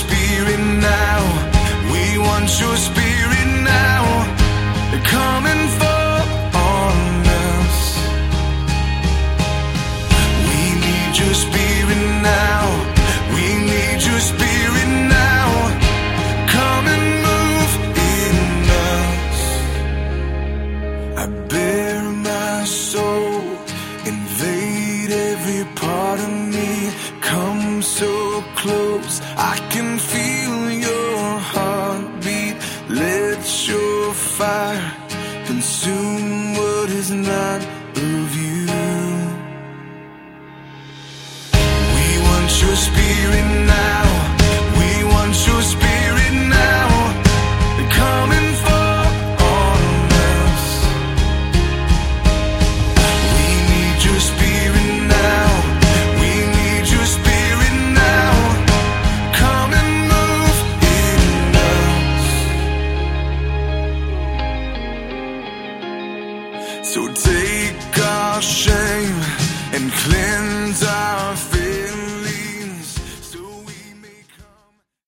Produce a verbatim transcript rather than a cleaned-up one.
spirit now. We want your spirit now. Come and fall on us. We need your spirit now. We need your spirit now. Come and move in us. I bare my soul, invade every part of me. Come so close, I can feel your heartbeat. Let your fire consume what is not of you. We want your spirit now. We want your spirit now. Come and fall on us. We need your spirit now. We need your spirit now. Come and move in us. So take our shame and cleanse our